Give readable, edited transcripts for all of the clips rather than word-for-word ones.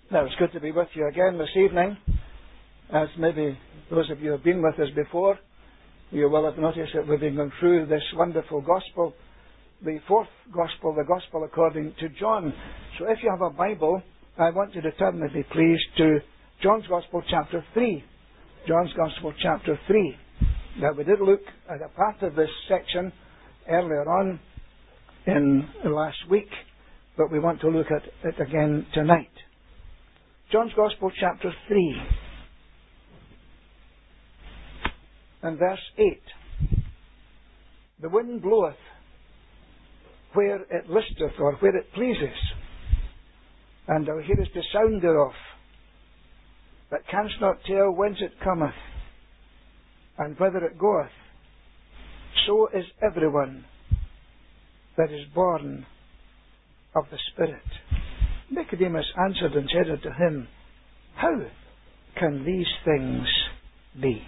Now, it's good to be with you again this evening. As maybe those of you who have been with us before, you will have noticed that we've been going through this wonderful Gospel, the fourth Gospel, the Gospel according to John. So if you have a Bible, I want you to turn with me, please, to John's Gospel, chapter 3. John's Gospel, chapter 3. Now, we did look at a part of this section earlier on in last week, but we want to look at it again tonight. John's Gospel, chapter 3, and verse 8. The wind bloweth where it listeth, or where it pleases, and thou hearest the sound thereof, but canst not tell whence it cometh, and whither it goeth. So is everyone that is born of the Spirit. Nicodemus answered and said unto him, How can these things be?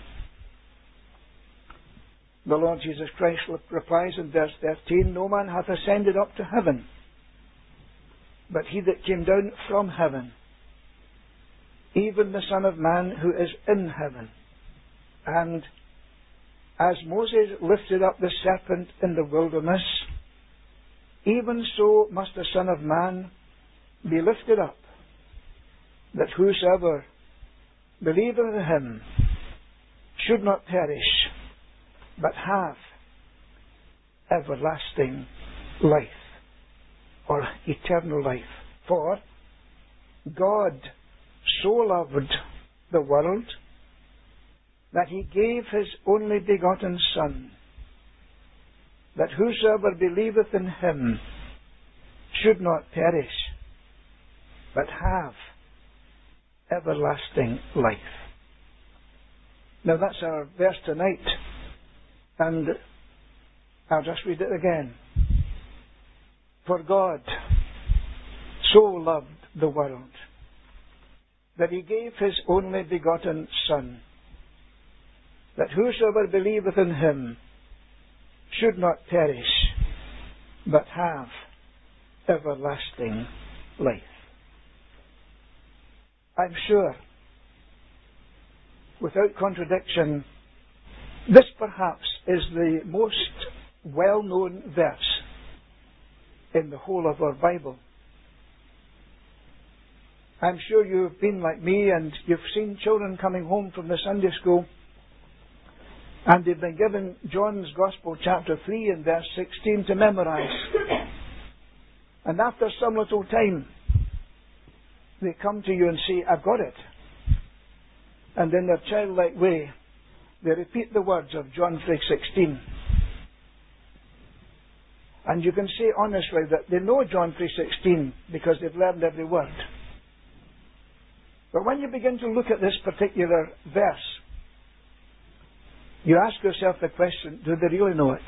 The Lord Jesus Christ replies in verse 13, No man hath ascended up to heaven, but he that came down from heaven, even the Son of Man who is in heaven. And as Moses lifted up the serpent in the wilderness, even so must the Son of Man be lifted up, that whosoever believeth in him should not perish, but have everlasting life, or eternal life. For God so loved the world that he gave his only begotten Son, that whosoever believeth in him should not perish, but have everlasting life. Now that's our verse tonight, and I'll just read it again. For God so loved the world that he gave his only begotten Son, that whosoever believeth in him should not perish, but have everlasting life. I'm sure, without contradiction, this perhaps is the most well-known verse in the whole of our Bible. I'm sure you've been like me and you've seen children coming home from the Sunday school and they've been given John's Gospel chapter 3 and verse 16 to memorize. And after some little time, they come to you and say, I've got it. And in their childlike way, they repeat the words of John 3:16. And you can say honestly that they know John 3:16 because they've learned every word. But when you begin to look at this particular verse, you ask yourself the question, do they really know it?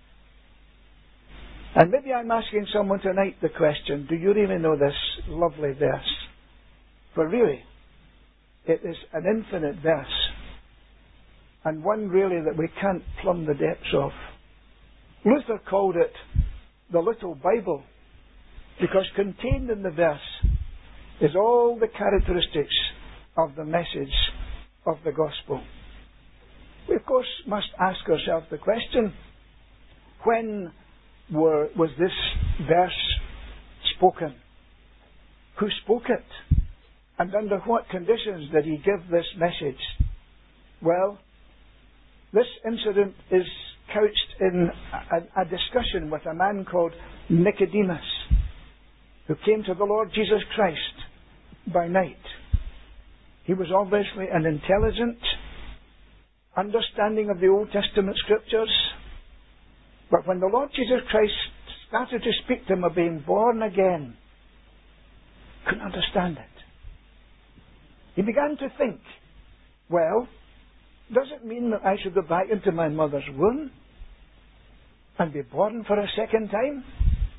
And maybe I'm asking someone tonight the question, do you really know this lovely verse? For really, it is an infinite verse, and one really that we can't plumb the depths of. Luther called it the Little Bible, because contained in the verse is all the characteristics of the message of the gospel. We, of course, must ask ourselves the question, when was this verse spoken? Who spoke it? And under what conditions did he give this message? Well, this incident is couched in a discussion with a man called Nicodemus, who came to the Lord Jesus Christ by night. He was obviously an intelligent, understanding of the Old Testament scriptures. But when the Lord Jesus Christ started to speak to him of being born again, couldn't understand it. He began to think, well, does it mean that I should go back into my mother's womb and be born for a second time?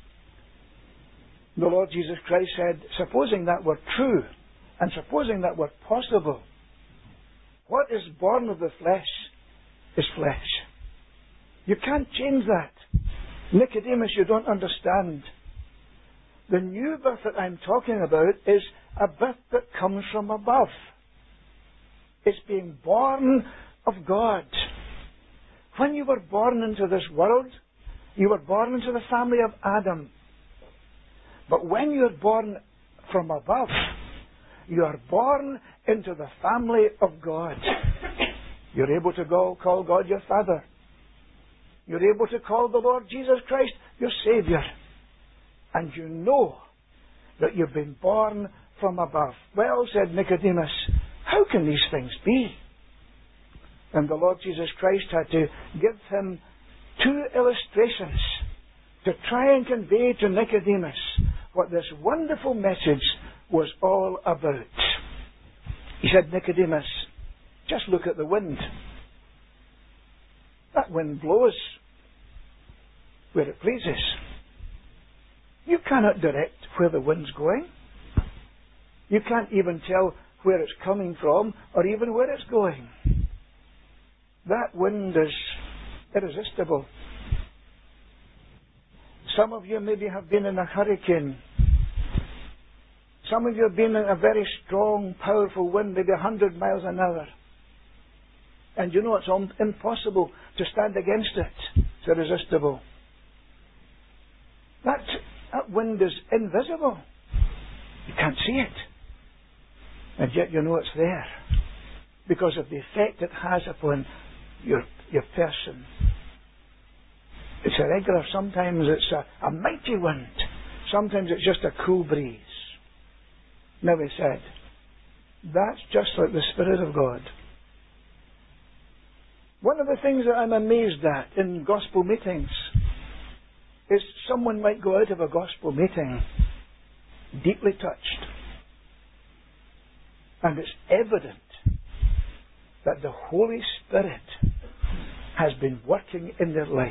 The Lord Jesus Christ said, supposing that were true, and supposing that were possible, what is born of the flesh is flesh. You can't change that. Nicodemus, you don't understand. The new birth that I'm talking about is a birth that comes from above. It's being born of God. When you were born into this world, you were born into the family of Adam. But when you're born from above, you are born into the family of God. You're able to call God your Father. You're able to call the Lord Jesus Christ your Savior. And you know that you've been born from above. Well, said Nicodemus, how can these things be? And the Lord Jesus Christ had to give him two illustrations to try and convey to Nicodemus what this wonderful message was all about. He said, Nicodemus, just look at the wind. That wind blows where it pleases. You cannot direct where the wind's going. You can't even tell where it's coming from or even where it's going. That wind is irresistible. Some of you maybe have been in a hurricane. Some of you have been in a very strong, powerful wind, maybe 100 miles an hour. And you know it's impossible to stand against it. It's irresistible. That wind is invisible. You can't see it. And yet you know it's there because of the effect it has upon your person. It's irregular. Sometimes it's a mighty wind. Sometimes it's just a cool breeze. Now he said, that's just like the Spirit of God. One of the things that I'm amazed at in gospel meetings is someone might go out of a gospel meeting deeply touched. And it's evident that the Holy Spirit has been working in their lives.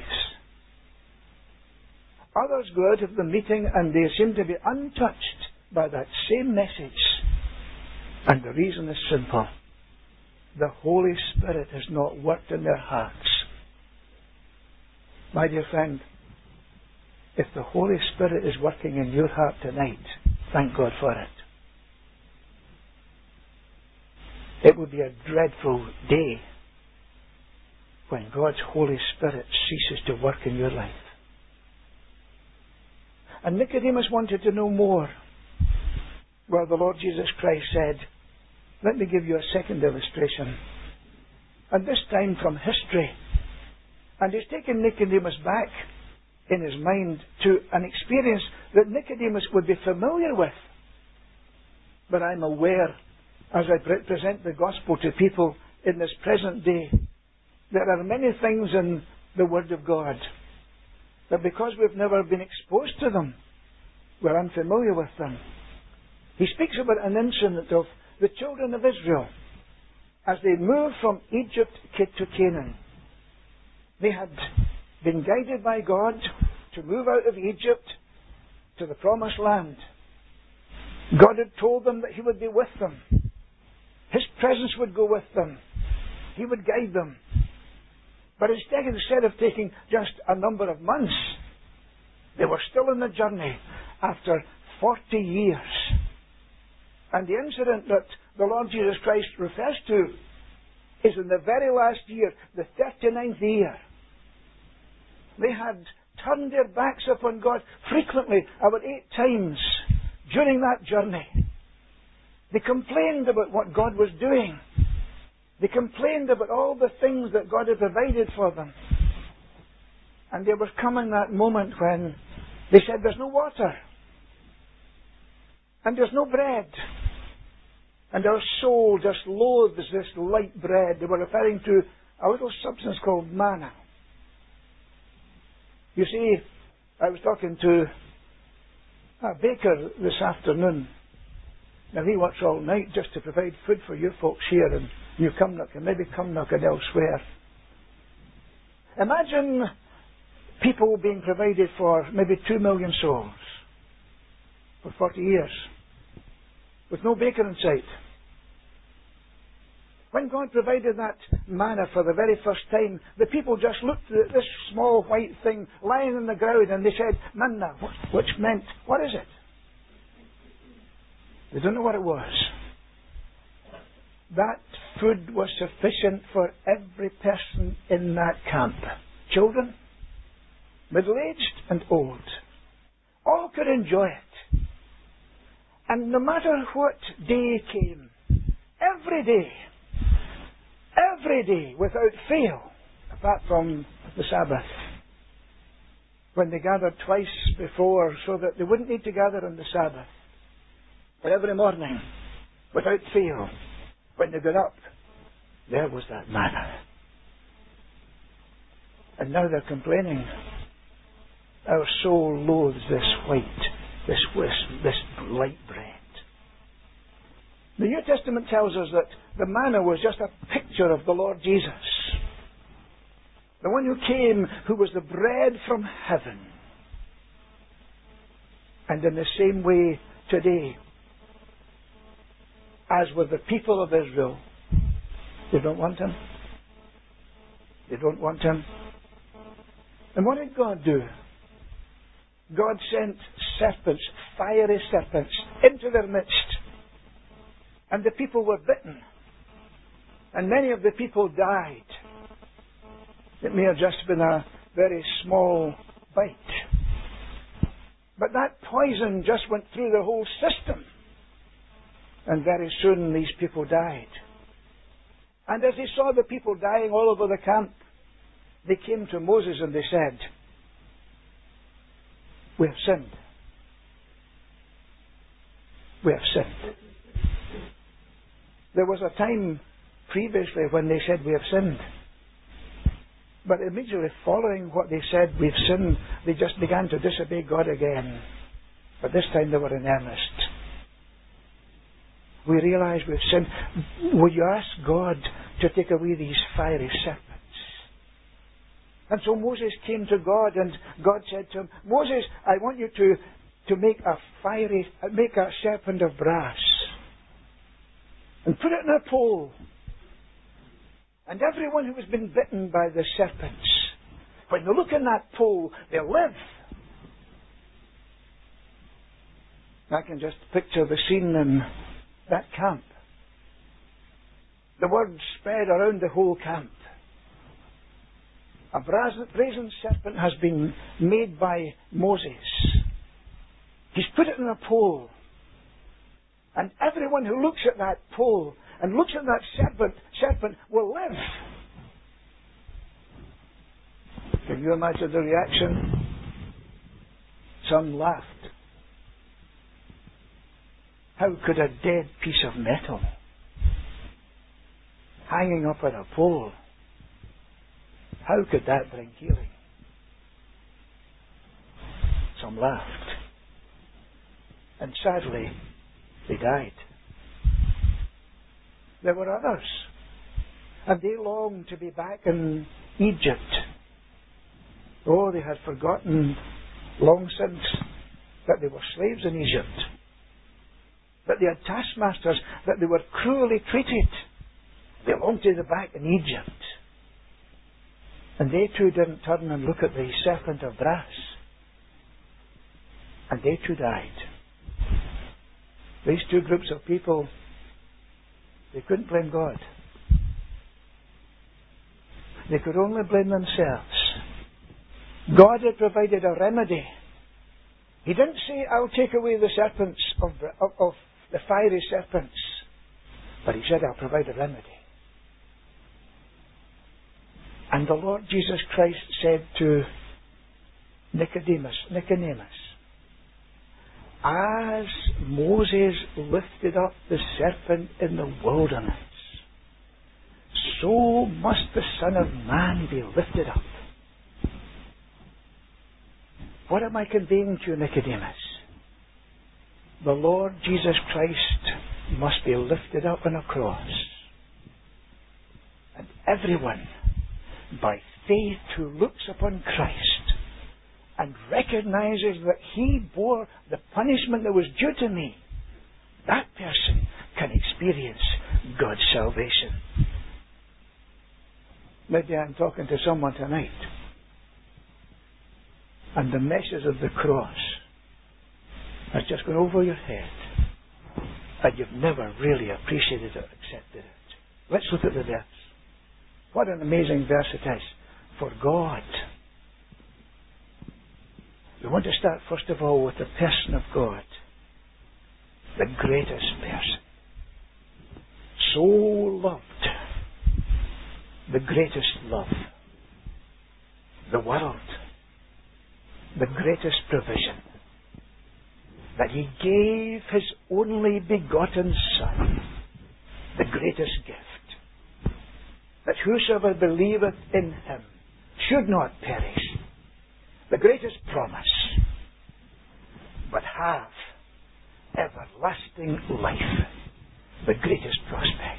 Others go out of the meeting and they seem to be untouched by that same message. And the reason is simple. The Holy Spirit has not worked in their hearts. My dear friend, if the Holy Spirit is working in your heart tonight, thank God for it. It would be a dreadful day when God's Holy Spirit ceases to work in your life. And Nicodemus wanted to know more. Well, the Lord Jesus Christ said, let me give you a second illustration. And this time from history. And he's taken Nicodemus back in his mind to an experience that Nicodemus would be familiar with. But I'm aware, as I present the gospel to people in this present day, there are many things in the Word of God that because we've never been exposed to them, we're unfamiliar with them. He speaks about an incident of the children of Israel as they moved from Egypt to Canaan. They had been guided by God to move out of Egypt to the promised land. God had told them that He would be with them. His presence would go with them. He would guide them. But instead of taking just a number of months, they were still in the journey after 40 years. And the incident that the Lord Jesus Christ refers to is in the very last year, the 39th year. They had turned their backs upon God frequently, about 8 times during that journey. They complained about what God was doing. They complained about all the things that God had provided for them. And there was coming that moment when they said, there's no water. And there's no bread. And our soul just loathes this light bread. They were referring to a little substance called manna. You see, I was talking to a baker this afternoon. Now he works all night just to provide food for you folks here in New Cumnock and maybe Cumnock and elsewhere. Imagine people being provided for maybe 2 million souls for 40 years with no baker in sight. When God provided that manna for the very first time, the people just looked at this small white thing lying on the ground and they said, manna, which meant, what is it? They don't know what it was. That food was sufficient for every person in that camp. Children, middle-aged and old. All could enjoy it. And no matter what day came, every day, without fail, apart from the Sabbath, when they gathered twice before so that they wouldn't need to gather on the Sabbath, but every morning, without fail, when they got up, there was that manna. And now they're complaining. Our soul loathes this light bread. The New Testament tells us that the manna was just a picture of the Lord Jesus. The one who came, who was the bread from heaven. And in the same way today, as with the people of Israel, they don't want Him. They don't want Him. And what did God do? God sent serpents, fiery serpents, into their midst. And the people were bitten. And many of the people died. It may have just been a very small bite. But that poison just went through the whole system. And very soon these people died. And as they saw the people dying all over the camp, they came to Moses and they said, "We have sinned. We have sinned." There was a time previously when they said, "We have sinned." But immediately following what they said, "We've sinned," they just began to disobey God again. But this time they were in earnest. We realize we've sinned. Will you ask God to take away these fiery serpents? And so Moses came to God, and God said to him, "Moses, I want you to make a serpent of brass and put it in a pole. And everyone who has been bitten by the serpents, when they look in that pole, they'll live." I can just picture the scene in that camp. The word spread around the whole camp. A brazen serpent has been made by Moses. He's put it in a pole. And everyone who looks at that pole and looks at that serpent will live. Can you imagine the reaction? Some laughed. How could a dead piece of metal hanging up on a pole, how could that bring healing? Some laughed. And sadly, they died. There were others, and they longed to be back in Egypt. Oh, they had forgotten long since that they were slaves in Egypt, that they had taskmasters, that they were cruelly treated. They longed to be back in Egypt. And they too didn't turn and look at the serpent of brass. And they too died. These two groups of people, they couldn't blame God. They could only blame themselves. God had provided a remedy. He didn't say, "I'll take away the serpents of the fiery serpents," but He said, "I'll provide a remedy." And the Lord Jesus Christ said to Nicodemus, "As Moses lifted up the serpent in the wilderness, so must the Son of Man be lifted up." What am I conveying to you, Nicodemus? The Lord Jesus Christ must be lifted up on a cross. And everyone, by faith, who looks upon Christ and recognizes that He bore the punishment that was due to me, that person can experience God's salvation. Maybe I'm talking to someone tonight, and the message of the cross has just gone over your head. and you've never really appreciated it or accepted it. Let's look at the verse. What an amazing verse it is. For God. We want to start first of all with the person of God. The greatest person. So loved. The greatest love. The world. The greatest provision. That He gave His only begotten Son. The greatest gift. That whosoever believeth in Him should not perish. The greatest promise. But have everlasting life. The greatest prospect.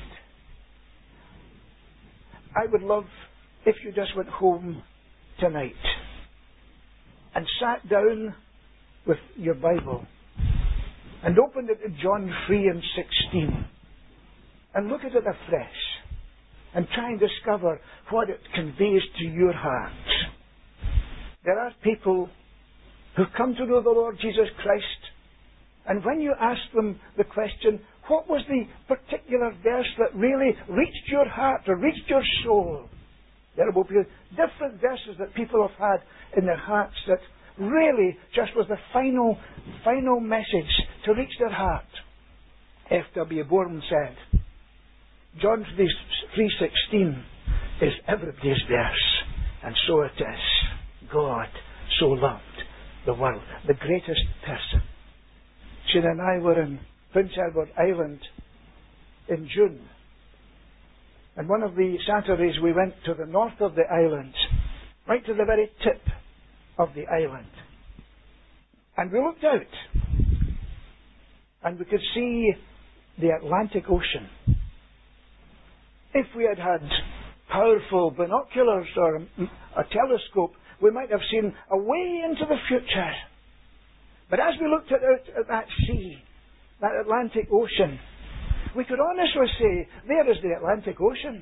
I would love if you just went home tonight and sat down with your Bible and opened it to John 3 and 16 and look at it afresh and try and discover what it conveys to your heart. There are people who've come to know the Lord Jesus Christ, and when you ask them the question, what was the particular verse that really reached your heart or reached your soul? There will be different verses that people have had in their hearts that really just was the final message to reach their heart. F.W. Bourne said, John 3:16 is everybody's verse, and so it is. God so loved the world, the greatest person. Sheena and I were in Prince Edward Island in June. And one of the Saturdays we went to the north of the island, right to the very tip of the island. And we looked out, and we could see the Atlantic Ocean. If we had had powerful binoculars or a telescope, we might have seen away into the future. But as we looked out at that sea, that Atlantic Ocean, we could honestly say, there is the Atlantic Ocean.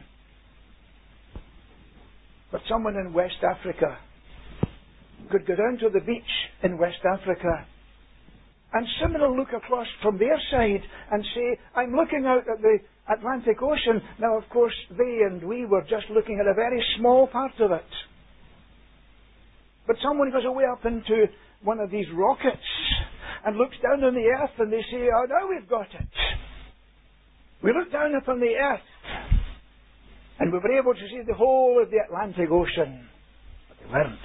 But someone in West Africa could go down to the beach in West Africa and similarly look across from their side and say, I'm looking out at the Atlantic Ocean. Now, of course, they and we were just looking at a very small part of it. But someone goes away up into one of these rockets and looks down on the earth and they say, oh, now we've got it. We looked down upon the earth and we were able to see the whole of the Atlantic Ocean. But they weren't.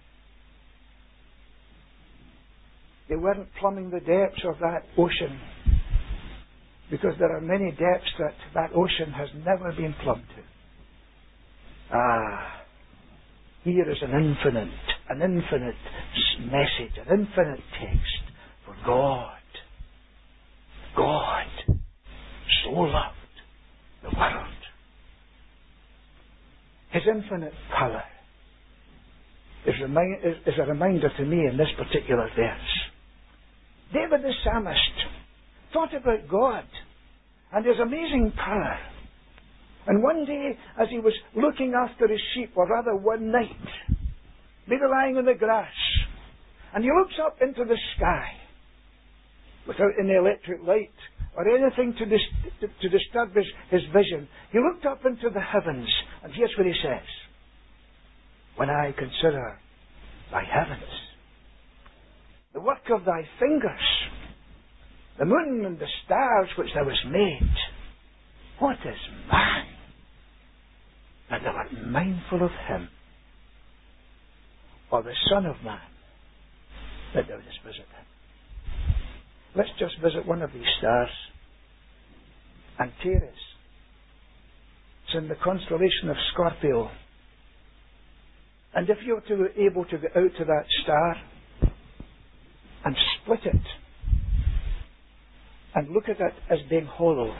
They weren't plumbing the depths of that ocean, because there are many depths that ocean has never been plumbed to. Here is an infinite message, an infinite text for God. God so loved the world. His infinite power is a reminder to me in this particular verse. David the psalmist thought about God and His amazing power. And one day, as he was looking after his sheep, or rather one night, maybe lying in the grass, and he looks up into the sky, without any electric light or anything to disturb his vision. He looked up into the heavens, and here's what he says. When I consider thy heavens, the work of thy fingers, the moon and the stars which thou hast made, what is man, that thou art mindful of him, or the Son of Man, that thou dost visit him? Let's just visit one of these stars, Antares. It's in the constellation of Scorpio. And if you were to be able to get out to that star and split it and look at it as being hollow,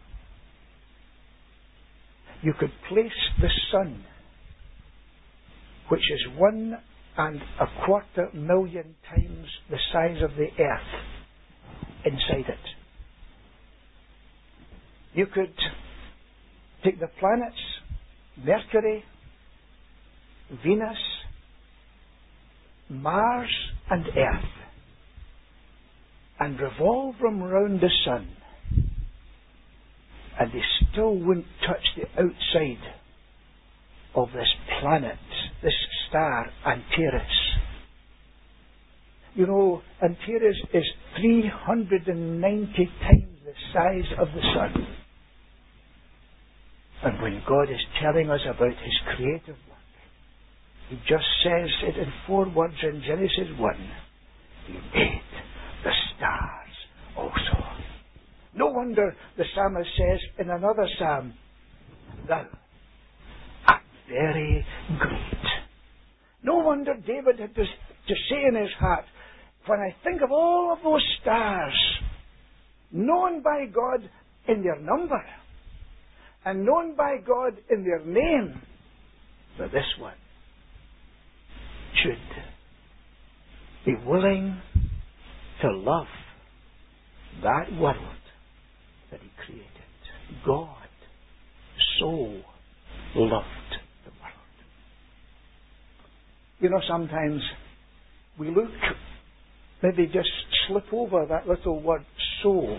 you could place the sun, which is 1.25 million times the size of the earth, inside it. You could take the planets, Mercury, Venus, Mars and Earth, and revolve them round the sun and they still wouldn't touch the outside of this planet, this star, Antares. You know, Antares is 390 times the size of the sun. And when God is telling us about His creative work, He just says it in 4 words in Genesis 1. He made the stars also. No wonder the psalmist says in another psalm, Thou art very great. No wonder David had to say in his heart, when I think of all of those stars, known by God in their number, and known by God in their name, that this one should be willing to love that world that He created. God so loved the world. You know, sometimes we look, maybe just slip over that little word, so.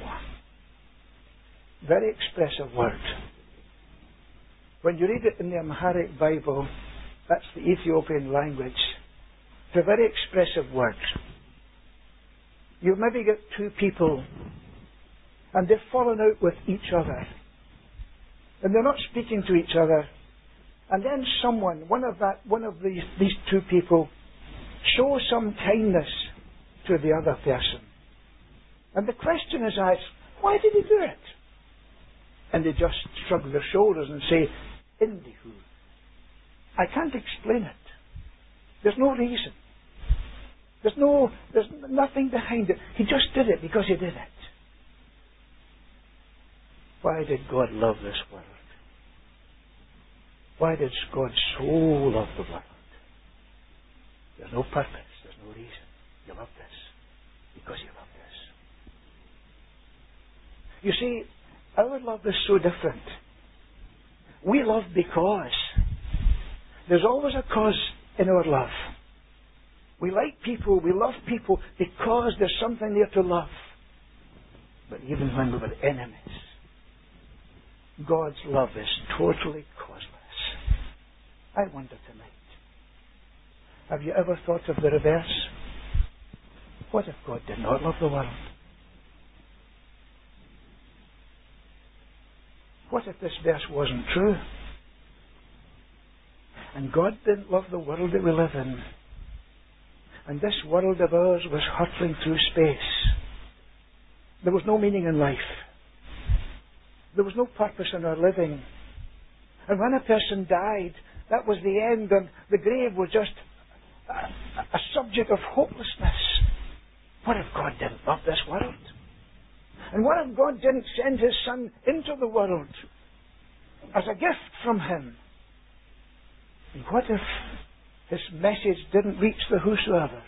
Very expressive word. When you read it in the Amharic Bible, that's the Ethiopian language, it's a very expressive word. You maybe get 2 people, and they've fallen out with each other, and they're not speaking to each other, and then someone, one of these 2 people, shows some kindness to the other person. And the question is asked, why did he do it? And they just shrug their shoulders and say, Indihu. I can't explain it. There's no reason. There's nothing behind it. He just did it because He did it. Why did God love this world? Why did God so love the world? There's no purpose. There's no reason. You love this because You love this. You see, our love is so different. We love because. There's always a cause in our love. We like people, we love people because there's something there to love. But even when we were enemies, God's love is totally causeless. I wonder tonight, have you ever thought of the reverse? What if God did not love the world? What if this verse wasn't true? And God didn't love the world that we live in. And this world of ours was hurtling through space. There was no meaning in life. There was no purpose in our living. And when a person died, that was the end, and the grave was just a subject of hopelessness. What if God didn't love this world? And what if God didn't send His Son into the world as a gift from Him? And what if His message didn't reach the whosoever?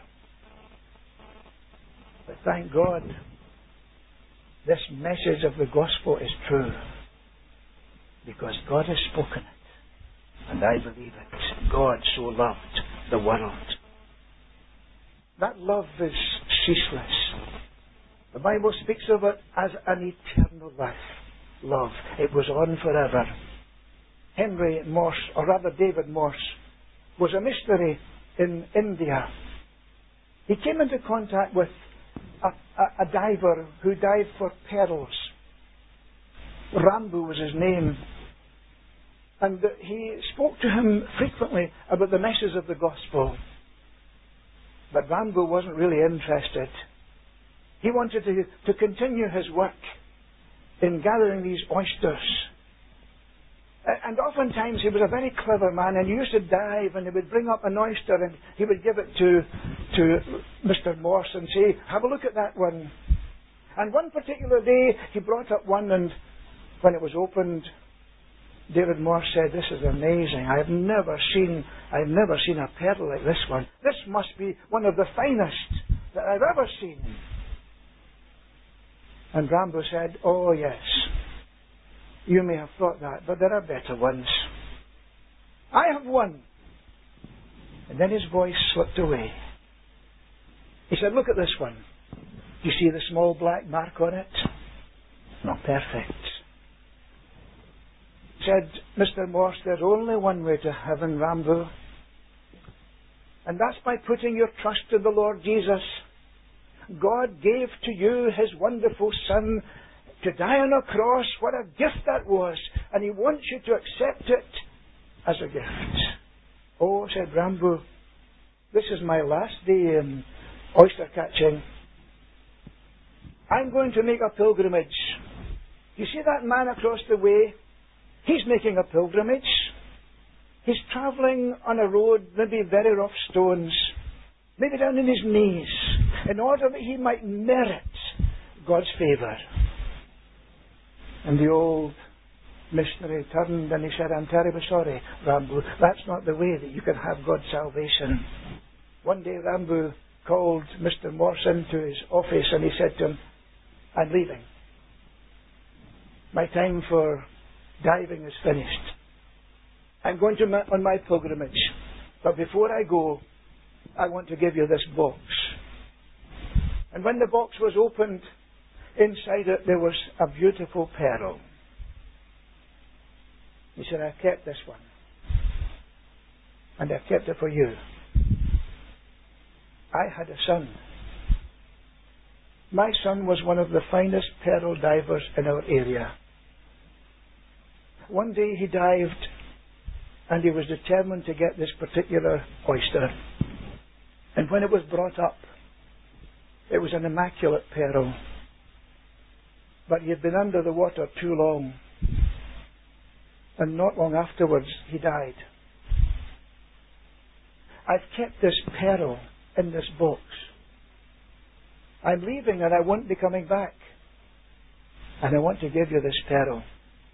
But thank God, this message of the gospel is true, because God has spoken it, and I believe it. God so loved the world. That love is ceaseless. The Bible speaks of it as an eternal love. It was on forever. Henry Morse, or rather David Morse, was a missionary in India. He came into contact with a diver who dived for pearls. Rambo was his name. And he spoke to him frequently about the message of the gospel. But Rambo wasn't really interested. He wanted to continue his work in gathering these oysters. And oftentimes he was a very clever man, and he used to dive, and he would bring up an oyster and he would give it to Mr. Morse and say, have a look at that one. And one particular day he brought up one, and when it was opened, David Morse said, this is amazing. I've never seen a pearl like this one. This must be one of the finest that I've ever seen. And Rambo said, oh yes, you may have thought that, but there are better ones. I have one. And then his voice slipped away. He said, look at this one. Do you see the small black mark on it? Not perfect. said, Mr. Morse, there's only one way to heaven, Rambo. And that's by putting your trust in the Lord Jesus. God gave to you His wonderful Son to die on a cross. What a gift that was. And He wants you to accept it as a gift. Oh, said Rambo, this is my last day in oyster catching. I'm going to make a pilgrimage. You see that man across the way? He's making a pilgrimage. He's travelling on a road, maybe very rough stones, maybe down in his knees, in order that he might merit God's favour. And the old missionary turned and he said, I'm terribly sorry, Rambo, that's not the way that you can have God's salvation. One day Rambo called Mr. Morse into his office and he said to him, I'm leaving. My time for diving is finished. I'm going on my pilgrimage. But before I go, I want to give you this box. And when the box was opened, inside it there was a beautiful pearl. He said, I kept this one. And I kept it for you. I had a son. My son was one of the finest pearl divers in our area. One day he dived and he was determined to get this particular oyster. And when it was brought up, it was an immaculate pearl. But he had been under the water too long. And not long afterwards, he died. I've kept this pearl in this box. I'm leaving and I won't be coming back. And I want to give you this pearl.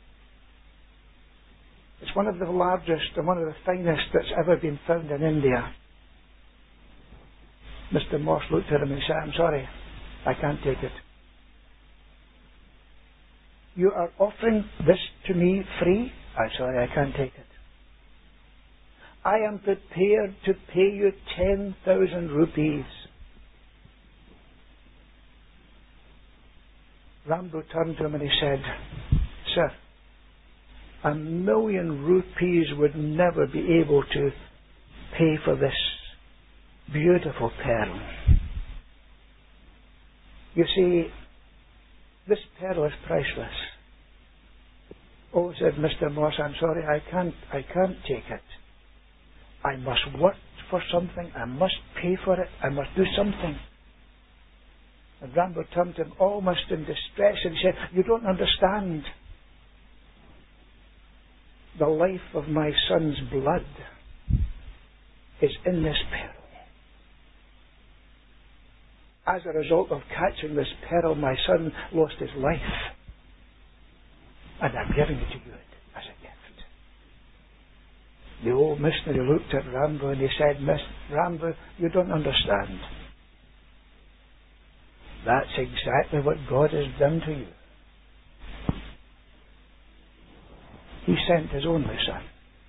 It's one of the largest and one of the finest that's ever been found in India. Mr. Morse looked at him and said, I'm sorry, I can't take it. You are offering this to me free? I'm sorry, I can't take it. I am prepared to pay you 10,000 rupees. Rambo turned to him and he said, Sir, 1,000,000 rupees would never be able to pay for this beautiful pearl. You see, this pearl is priceless. Oh, said Mr. Morse, I'm sorry, I can't take it. I must work for something, I must pay for it, I must do something. And Rambo turned to him almost in distress and said, you don't understand. The life of my son's blood is in this pearl. As a result of catching this pearl, my son lost his life. And I'm giving it to you as a gift. The old missionary looked at Rambo and he said, Rambo, you don't understand. That's exactly what God has done to you. He sent His only Son.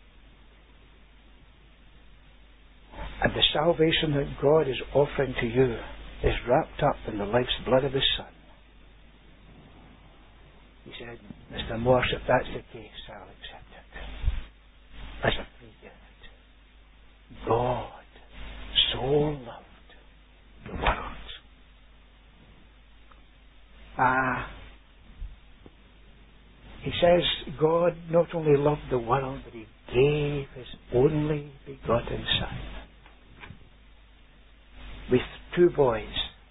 And the salvation that God is offering to you is wrapped up in the life's blood of His Son. He said, Mr. Morse, if that's the case, I'll accept it as a free gift. God so loved the world. He says God not only loved the world, but He gave His only begotten Son. With 2 boys.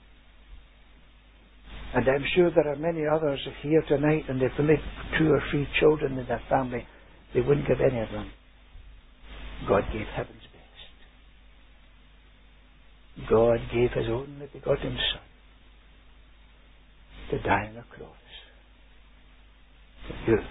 And I'm sure there are many others here tonight, and if they make 2 or 3 children in their family, they wouldn't give any of them. God gave heaven's best. God gave His only begotten Son to die on a cross for you.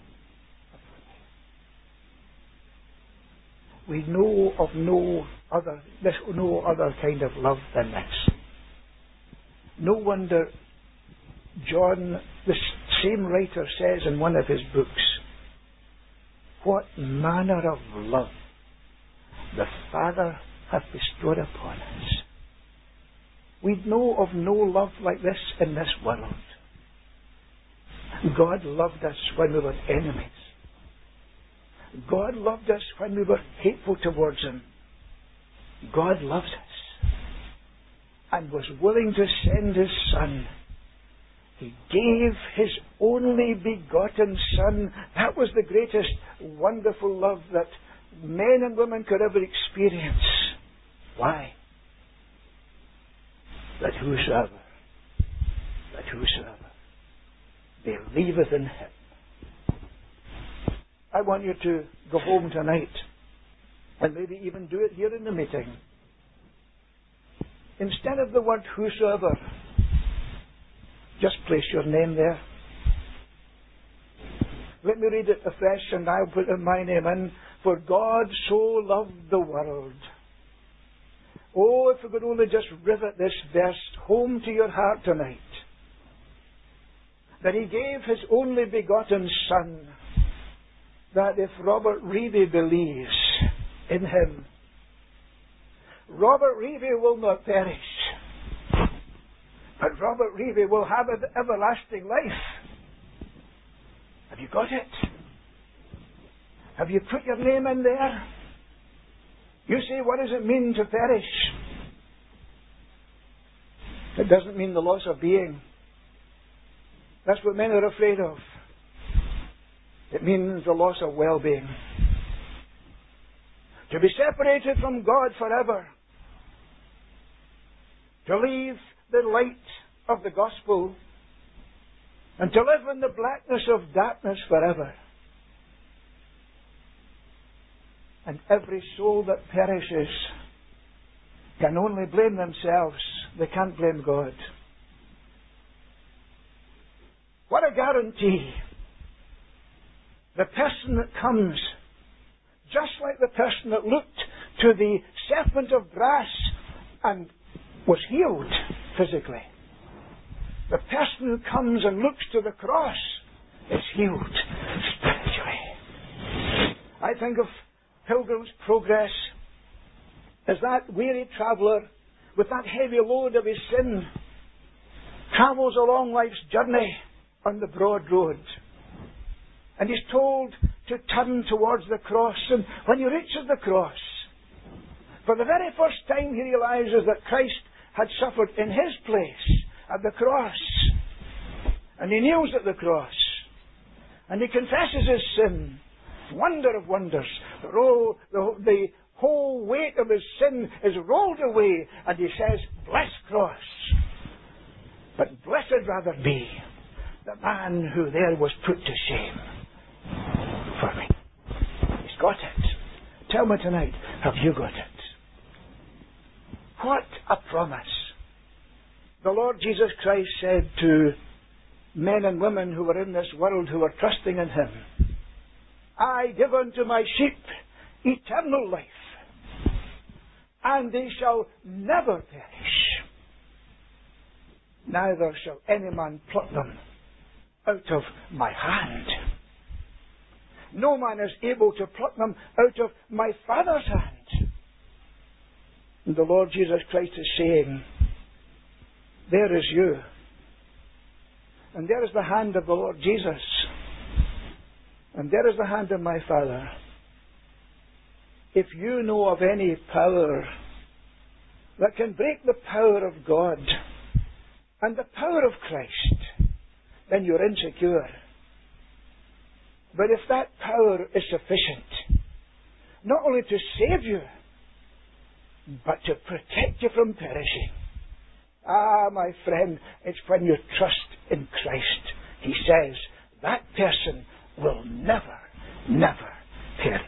We know of no other kind of love than this. No wonder John, the same writer, says in one of his books, what manner of love the Father hath bestowed upon us. We know of no love like this in this world. God loved us when we were enemies. God loved us when we were hateful towards Him. God loved us and was willing to send His Son. He gave His only begotten Son. That was the greatest wonderful love that men and women could ever experience. Why? That whosoever believeth in Him. I want you to go home tonight and maybe even do it here in the meeting. Instead of the word whosoever, just place your name there. Let me read it afresh and I'll put my name in. For God so loved the world. Oh, if we could only just rivet this verse home to your heart tonight. That He gave His only begotten Son, that if Robert Reevy believes in Him, Robert Reevy will not perish, but Robert Reevy will have an everlasting life. Have you got it? Have you put your name in there? You say, what does it mean to perish? It doesn't mean the loss of being. That's what men are afraid of. It means the loss of well-being. To be separated from God forever. To leave the light of the gospel and to live in the blackness of darkness forever. And every soul that perishes can only blame themselves. They can't blame God. What a guarantee. The person that comes, just like the person that looked to the serpent of brass and was healed physically. The person who comes and looks to the cross is healed spiritually. I think of Pilgrim's Progress as that weary traveller with that heavy load of his sin travels along life's journey on the broad road. And he's told to turn towards the cross. And when he reaches the cross, for the very first time he realizes that Christ had suffered in his place at the cross. And he kneels at the cross. And he confesses his sin. Wonder of wonders. The whole weight of his sin is rolled away. And he says, blessed cross. But blessed rather be the man who there was put to shame for me. He's got it. Tell me tonight, have you got it? What a promise. The Lord Jesus Christ said to men and women who were in this world who were trusting in Him, I give unto my sheep eternal life, and they shall never perish, neither shall any man pluck them out of my hand. No man is able to pluck them out of my Father's hand. And the Lord Jesus Christ is saying, there is you. And there is the hand of the Lord Jesus. And there is the hand of my Father. If you know of any power that can break the power of God and the power of Christ, then you're insecure. But if that power is sufficient, not only to save you, but to protect you from perishing, my friend, it's when you trust in Christ. He says, that person will never, never perish.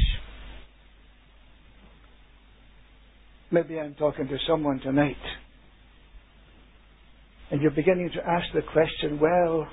Maybe I'm talking to someone tonight, and you're beginning to ask the question, well,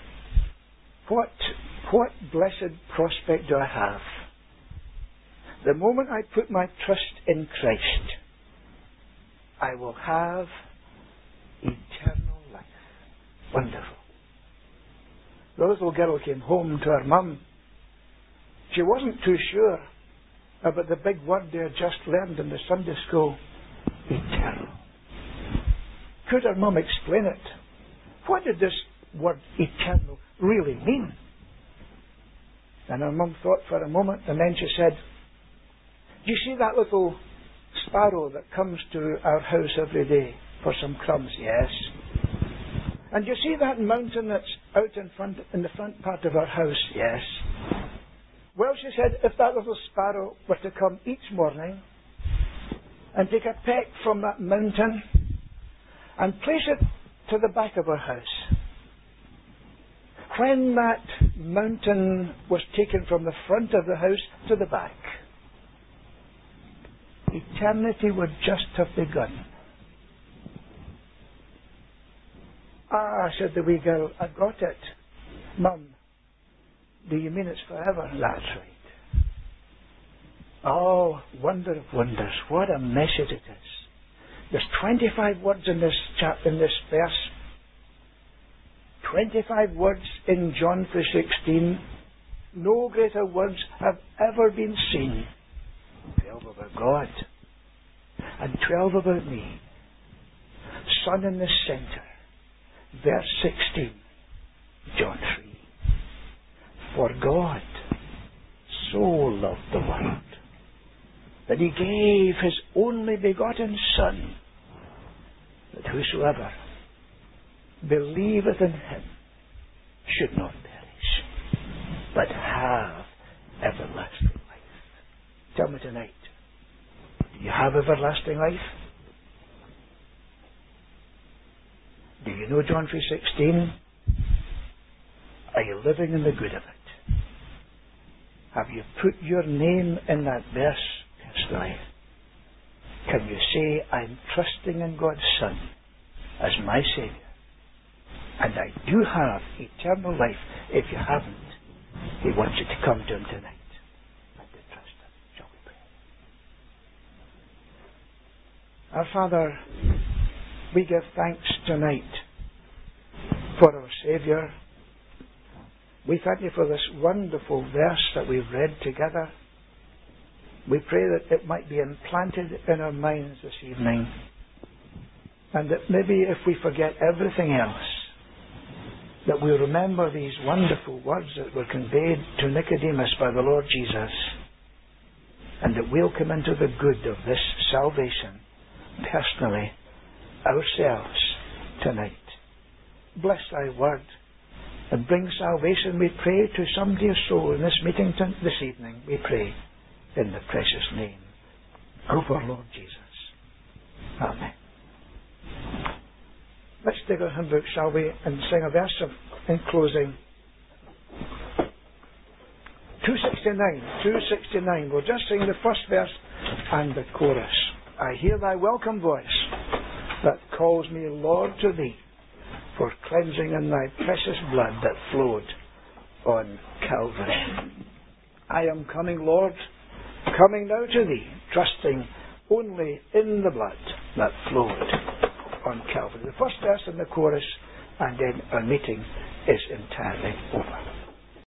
what blessed prospect do I have? The moment I put my trust in Christ, I will have eternal life. Wonderful. The little girl came home to her mum. She wasn't too sure about the big word they had just learned in the Sunday school. Eternal. Could her mum explain it? What did this word eternal really mean? And our mum thought for a moment, and then she said, "Do you see that little sparrow that comes to our house every day for some crumbs?" "Yes." "And do you see that mountain that's out in the front part of our house?" "Yes." "Well," she said, "if that little sparrow were to come each morning and take a peck from that mountain and place it to the back of our house, when that mountain was taken from the front of the house to the back, eternity would just have begun." "Ah," said the wee girl, "I got it. Mum, do you mean it's forever?" "That's right." Oh, wonder of wonders, what a message it is. There's 25 words in this verse. 25 words in John 3:16. No greater words have ever been seen. 12 about God and 12 about me. Son in the centre. Verse 16, John 3. For God so loved the world that he gave his only begotten Son, that whosoever believeth in him should not perish, but have everlasting life. Tell me tonight, do you have everlasting life? Do you know John 3:16? Are you living in the good of it? Have you put your name in that verse personally? Can you say, "I'm trusting in God's Son as my Saviour, and I do have eternal life"? If you haven't, he wants you to come to him tonight and to trust him. Shall we pray? Our Father, we give thanks tonight for our Saviour. We thank you for this wonderful verse that we've read together. We pray that it might be implanted in our minds this evening, and that maybe if we forget everything else, that we'll remember these wonderful words that were conveyed to Nicodemus by the Lord Jesus, and that we'll come into the good of this salvation personally, ourselves, tonight. Bless thy word and bring salvation, we pray, to some dear soul in this meeting this evening, we pray, in the precious name of our Lord Jesus. Amen. Let's take our hymn book, shall we, and sing a verse in closing. 269. We'll just sing the first verse and the chorus. I hear thy welcome voice that calls me, Lord, to thee, for cleansing in thy precious blood that flowed on Calvary. I am coming, Lord, coming now to thee, trusting only in the blood that flowed on Calvary. The first verse and the chorus, and then our meeting is entirely over.